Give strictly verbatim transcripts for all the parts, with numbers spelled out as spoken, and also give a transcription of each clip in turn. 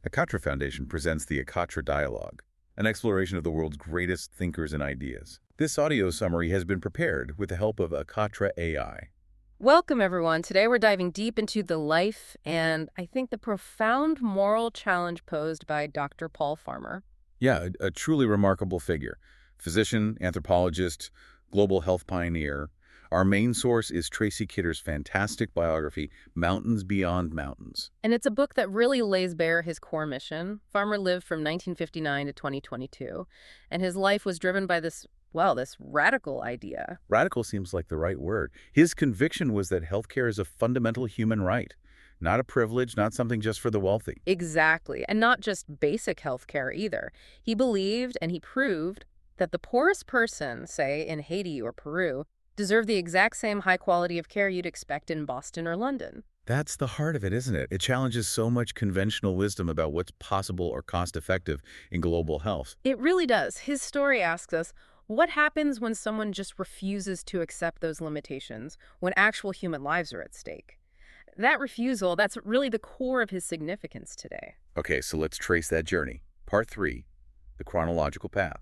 Akatra Foundation presents the Akatra Dialogue, an exploration of the world's greatest thinkers and ideas. This audio summary has been prepared with the help of Akatra A I. Welcome, everyone. Today we're diving deep into the life and, I think, the profound moral challenge posed by Doctor Paul Farmer. Yeah, a, a truly remarkable figure. Physician, anthropologist, global health pioneer. Our main source is Tracy Kidder's fantastic biography, Mountains Beyond Mountains. And it's a book that really lays bare his core mission. Farmer lived from nineteen fifty-nine to twenty twenty-two, and his life was driven by this, well, this radical idea. Radical seems like the right word. His conviction was that healthcare is a fundamental human right, not a privilege, not something just for the wealthy. Exactly, and not just basic health care either. He believed and he proved that the poorest person, say in Haiti or Peru, deserve the exact same high quality of care you'd expect in Boston or London. That's the heart of it, isn't it? It challenges so much conventional wisdom about what's possible or cost-effective in global health. It really does. His story asks us, what happens when someone just refuses to accept those limitations, when actual human lives are at stake? That refusal, that's really the core of his significance today. Okay, so let's trace that journey. Part three, the chronological path.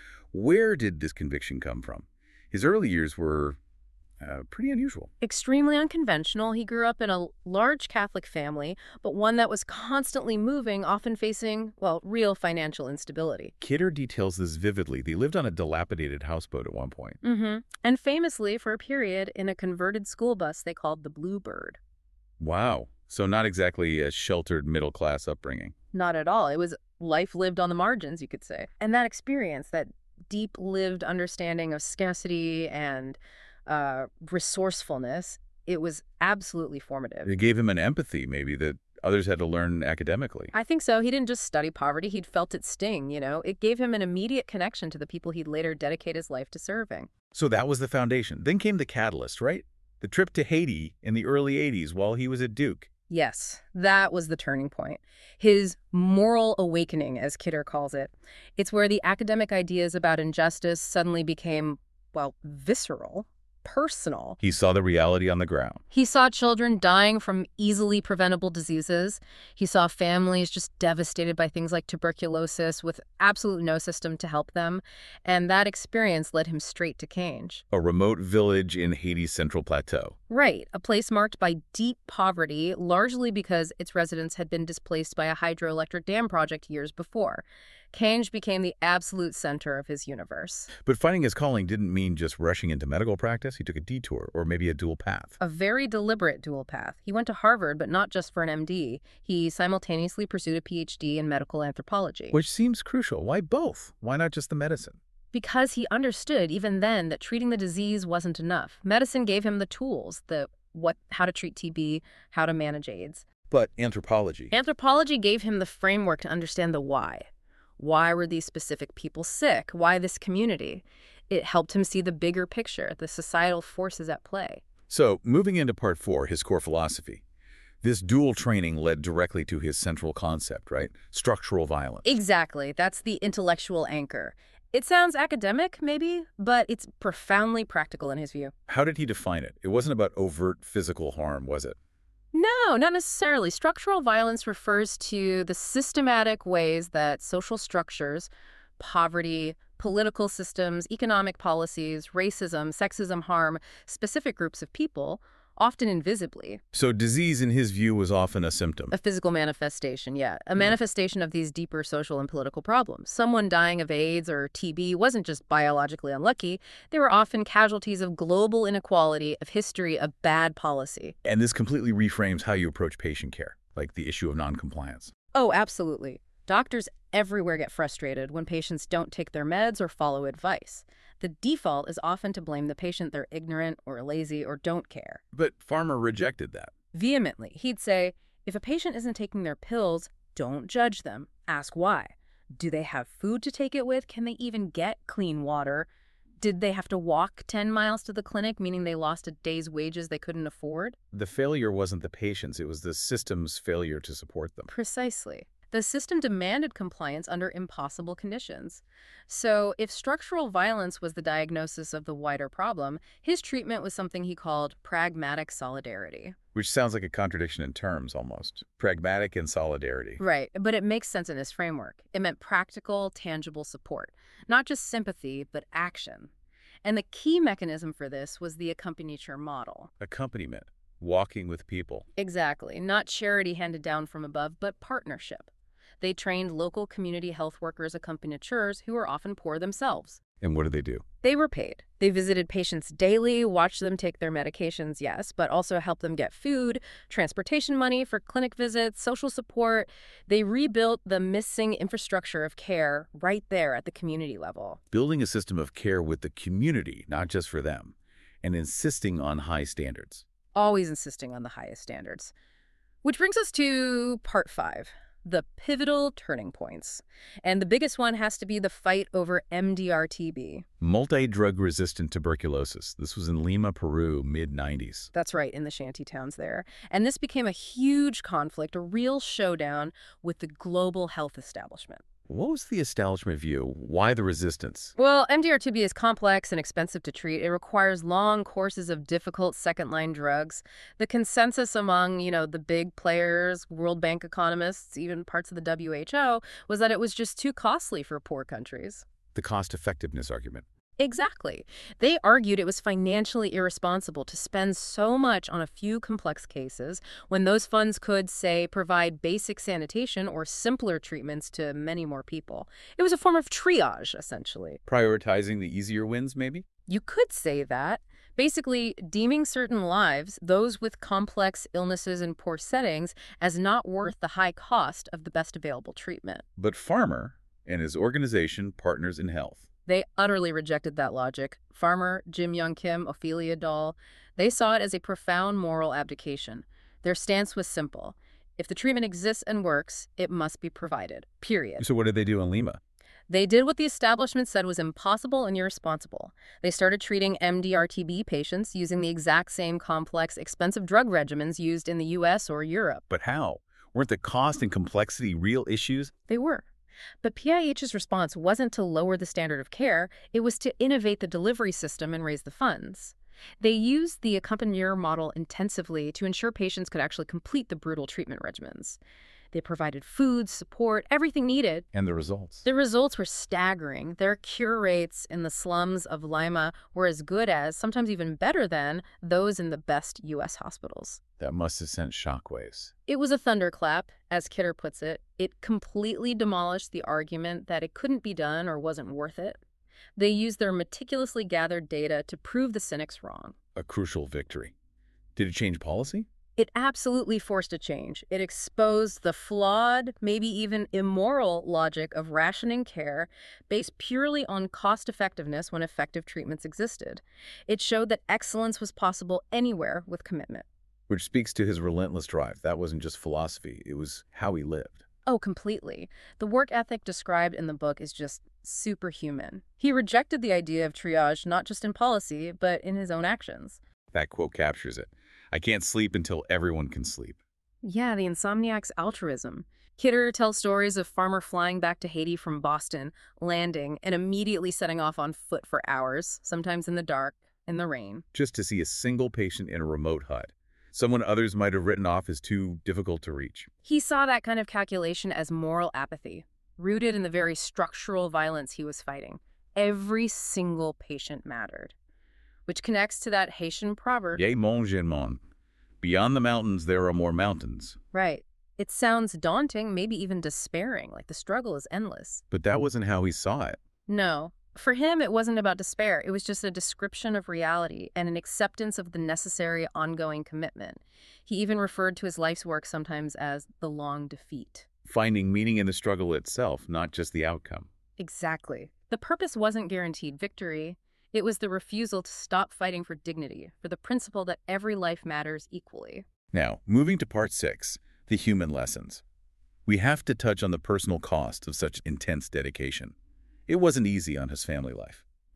Where did this conviction come from? His early years were uh, pretty unusual. Extremely unconventional. He grew up in a large Catholic family, but one that was constantly moving, often facing, well, real financial instability. Kidder details this vividly. They lived on a dilapidated houseboat at one point. Mm-hmm. And famously, for a period, in a converted school bus they called the Bluebird. Wow. So not exactly a sheltered middle-class upbringing. Not at all. It was life lived on the margins, you could say. And that experience, that deep-lived understanding of scarcity and uh, resourcefulness, it was absolutely formative. It gave him an empathy, maybe, that others had to learn academically. I think so. He didn't just study poverty. He'd felt its sting, you know. It gave him an immediate connection to the people he'd later dedicate his life to serving. So that was the foundation. Then came the catalyst, right? The trip to Haiti in the early eighties while he was at Duke. Yes, that was the turning point. His moral awakening, as Kidder calls it. It's where the academic ideas about injustice suddenly became, well, visceral, personal. He saw the reality on the ground. He saw children dying from easily preventable diseases. He saw families just devastated by things like tuberculosis with absolutely no system to help them. And that experience led him straight to Cange. A remote village in Haiti's Central Plateau. Right, a place marked by deep poverty, largely because its residents had been displaced by a hydroelectric dam project years before. Cange became the absolute center of his universe. But finding his calling didn't mean just rushing into medical practice. He took a detour, or maybe a dual path. A very deliberate dual path. He went to Harvard, but not just for an M D. He simultaneously pursued a P H D in medical anthropology. Which seems crucial. Why both? Why not just the medicine? Because he understood, even then, that treating the disease wasn't enough. Medicine gave him the tools, the what, how to treat T B, how to manage AIDS. But anthropology. Anthropology gave him the framework to understand the why. Why were these specific people sick? Why this community? It helped him see the bigger picture, the societal forces at play. So, moving into part four, his core philosophy. This dual training led directly to his central concept, right? Structural violence. Exactly. That's the intellectual anchor. It sounds academic, maybe, but it's profoundly practical in his view. How did he define it? It wasn't about overt physical harm, was it? No, not necessarily. Structural violence refers to the systematic ways that social structures, poverty, political systems, economic policies, racism, sexism harm specific groups of people, often invisibly. So disease, in his view, was often a symptom. A physical manifestation, yeah. A manifestation of these deeper social and political problems. Someone dying of AIDS or T B wasn't just biologically unlucky. They were often casualties of global inequality, of history, of bad policy. And this completely reframes how you approach patient care, like the issue of noncompliance. Oh, absolutely. Doctors everywhere get frustrated when patients don't take their meds or follow advice. The default is often to blame the patient they're ignorant or lazy or don't care. But Farmer rejected that. Vehemently, he'd say, if a patient isn't taking their pills, don't judge them. Ask why. Do they have food to take it with? Can they even get clean water? Did they have to walk ten miles to the clinic, meaning they lost a day's wages they couldn't afford? The failure wasn't the patient's, it was the system's failure to support them. Precisely. The system demanded compliance under impossible conditions. So, if structural violence was the diagnosis of the wider problem, his treatment was something he called pragmatic solidarity. Which sounds like a contradiction in terms, almost. Pragmatic and solidarity. Right, but it makes sense in his framework. It meant practical, tangible support, not just sympathy, but action. And the key mechanism for this was the accompaniture model. Accompaniment. Walking with people. Exactly. Not charity handed down from above, but partnership. They trained local community health workers accompagnateurs who were often poor themselves. And what did they do? They were paid. They visited patients daily, watched them take their medications, yes, but also helped them get food, transportation money for clinic visits, social support. They rebuilt the missing infrastructure of care right there at the community level. Building a system of care with the community, not just for them, and insisting on high standards. Always insisting on the highest standards. Which brings us to part five. The pivotal turning points. And the biggest one has to be the fight over M D R T B. Multi-drug-resistant tuberculosis. This was in Lima, Peru, mid nineties. That's right, in the shanty towns there. And this became a huge conflict, a real showdown with the global health establishment. What was the establishment view? Why the resistance? Well, M D R T B is complex and expensive to treat. It requires long courses of difficult second-line drugs. The consensus among, you know, the big players, World Bank economists, even parts of the W H O, was that it was just too costly for poor countries. The cost-effectiveness argument. Exactly. They argued it was financially irresponsible to spend so much on a few complex cases when those funds could, say, provide basic sanitation or simpler treatments to many more people. It was a form of triage, essentially. Prioritizing the easier wins, maybe? You could say that. Basically, deeming certain lives, those with complex illnesses and poor settings, as not worth the high cost of the best available treatment. But Farmer and his organization, Partners in Health, they utterly rejected that logic. Farmer, Jim Young Kim, Ophelia Dahl, they saw it as a profound moral abdication. Their stance was simple. If the treatment exists and works, it must be provided, period. So what did they do in Lima? They did what the establishment said was impossible and irresponsible. They started treating M D R T B patients using the exact same complex, expensive drug regimens used in the U S or Europe. But how? Weren't the cost and complexity real issues? They were. But P I H's response wasn't to lower the standard of care, it was to innovate the delivery system and raise the funds. They used the accompanier model intensively to ensure patients could actually complete the brutal treatment regimens. They provided food, support, everything needed. And the results? The results were staggering. Their cure rates in the slums of Lima were as good as, sometimes even better than, those in the best U S hospitals. That must have sent shockwaves. It was a thunderclap, as Kidder puts it. It completely demolished the argument that it couldn't be done or wasn't worth it. They used their meticulously gathered data to prove the cynics wrong. A crucial victory. Did it change policy? It absolutely forced a change. It exposed the flawed, maybe even immoral logic of rationing care based purely on cost-effectiveness when effective treatments existed. It showed that excellence was possible anywhere with commitment. Which speaks to his relentless drive. That wasn't just philosophy, it was how he lived. Oh, completely. The work ethic described in the book is just superhuman. He rejected the idea of triage not just in policy, but in his own actions. That quote captures it. I can't sleep until everyone can sleep. Yeah, the insomniac's altruism. Kidder tells stories of Farmer flying back to Haiti from Boston, landing, and immediately setting off on foot for hours, sometimes in the dark, in the rain. Just to see a single patient in a remote hut. Someone others might have written off as too difficult to reach. He saw that kind of calculation as moral apathy, rooted in the very structural violence he was fighting. Every single patient mattered. Which connects to that Haitian proverb. Yea, mon jeune mon. Beyond the mountains, there are more mountains. Right. It sounds daunting, maybe even despairing, like the struggle is endless. But that wasn't how he saw it. No. For him, it wasn't about despair. It was just a description of reality and an acceptance of the necessary ongoing commitment. He even referred to his life's work sometimes as the long defeat. Finding meaning in the struggle itself, not just the outcome. Exactly. The purpose wasn't guaranteed victory. It was the refusal to stop fighting for dignity, for the principle that every life matters equally. Now, moving to part six, the human lessons. We have to touch on the personal cost of such intense dedication. It wasn't easy on his family life.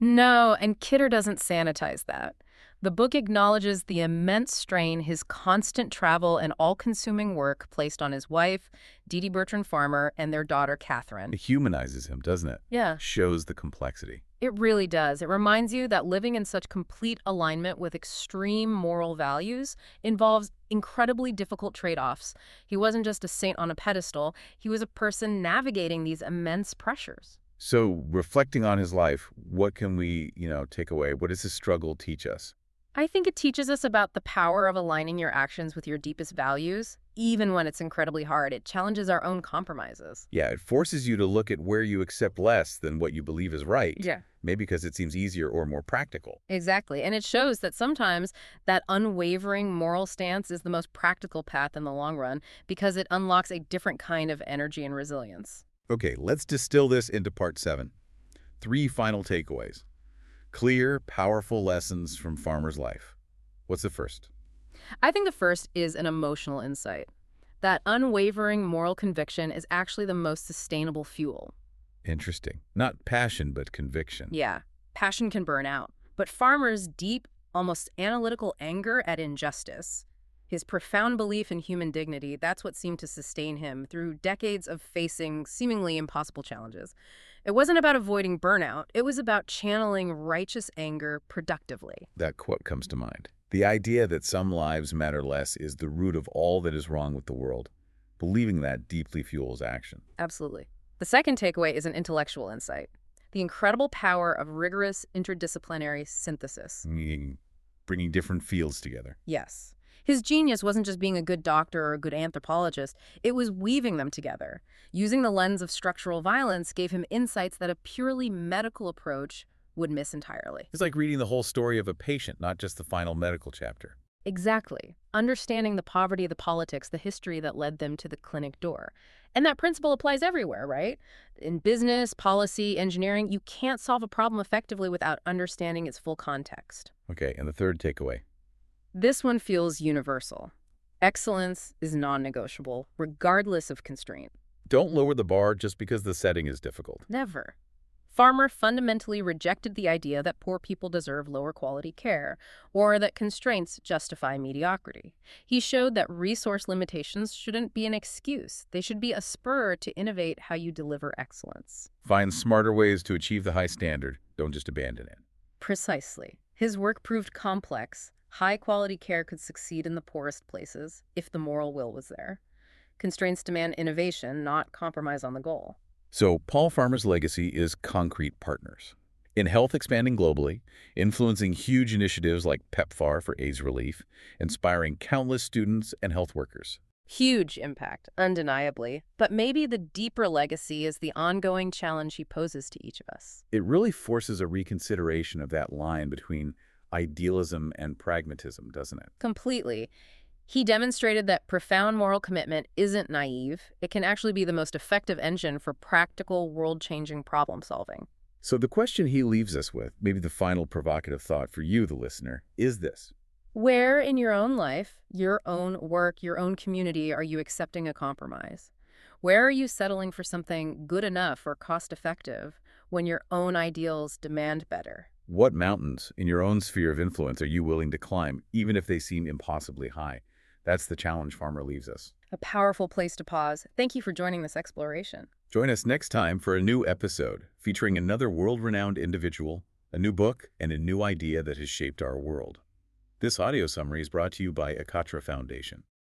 No, and Kidder doesn't sanitize that. The book acknowledges the immense strain his constant travel and all-consuming work placed on his wife, Dee Dee Bertrand Farmer, and their daughter, Catherine. It humanizes him, doesn't it? Yeah. Shows the complexity. It really does. It reminds you that living in such complete alignment with extreme moral values involves incredibly difficult trade-offs. He wasn't just a saint on a pedestal. He was a person navigating these immense pressures. So, reflecting on his life, what can we, you know, take away? What does his struggle teach us? I think it teaches us about the power of aligning your actions with your deepest values, even when it's incredibly hard. It challenges our own compromises. Yeah, it forces you to look at where you accept less than what you believe is right. Yeah. Maybe because it seems easier or more practical. Exactly. And it shows that sometimes that unwavering moral stance is the most practical path in the long run because it unlocks a different kind of energy and resilience. Okay, let's distill this into part seven. Three final takeaways. Clear, powerful lessons from Farmer's life. What's the first? I think the first is an emotional insight. That unwavering moral conviction is actually the most sustainable fuel. Interesting. Not passion, but conviction. Yeah, passion can burn out. But Farmer's deep, almost analytical anger at injustice, his profound belief in human dignity, that's what seemed to sustain him through decades of facing seemingly impossible challenges. It wasn't about avoiding burnout. It was about channeling righteous anger productively. That quote comes to mind. The idea that some lives matter less is the root of all that is wrong with the world. Believing that deeply fuels action. Absolutely. The second takeaway is an intellectual insight. The incredible power of rigorous interdisciplinary synthesis. Meaning bringing different fields together. Yes. His genius wasn't just being a good doctor or a good anthropologist. It was weaving them together. Using the lens of structural violence gave him insights that a purely medical approach would miss entirely. It's like reading the whole story of a patient, not just the final medical chapter. Exactly. Understanding the poverty, the politics, the history that led them to the clinic door. And that principle applies everywhere, right? In business, policy, engineering, you can't solve a problem effectively without understanding its full context. Okay, and the third takeaway. This one feels universal. Excellence is non-negotiable, regardless of constraint. Don't lower the bar just because the setting is difficult. Never. Farmer fundamentally rejected the idea that poor people deserve lower quality care, or that constraints justify mediocrity. He showed that resource limitations shouldn't be an excuse. They should be a spur to innovate how you deliver excellence. Find smarter ways to achieve the high standard. Don't just abandon it. Precisely. His work proved complex. High-quality care could succeed in the poorest places if the moral will was there. Constraints demand innovation, not compromise on the goal. So, Paul Farmer's legacy is concrete partners. In health expanding globally, influencing huge initiatives like PEPFAR for AIDS relief, inspiring countless students and health workers. Huge impact, undeniably. But maybe the deeper legacy is the ongoing challenge he poses to each of us. It really forces a reconsideration of that line between idealism and pragmatism, doesn't it? Completely. He demonstrated that profound moral commitment isn't naive. It can actually be the most effective engine for practical, world-changing problem solving. So the question he leaves us with, maybe the final provocative thought for you, the listener, is this. Where in your own life, your own work, your own community are you accepting a compromise? Where are you settling for something good enough or cost-effective when your own ideals demand better? What mountains in your own sphere of influence are you willing to climb, even if they seem impossibly high? That's the challenge Farmer leaves us. A powerful place to pause. Thank you for joining this exploration. Join us next time for a new episode featuring another world-renowned individual, a new book, and a new idea that has shaped our world. This audio summary is brought to you by Akatra Foundation.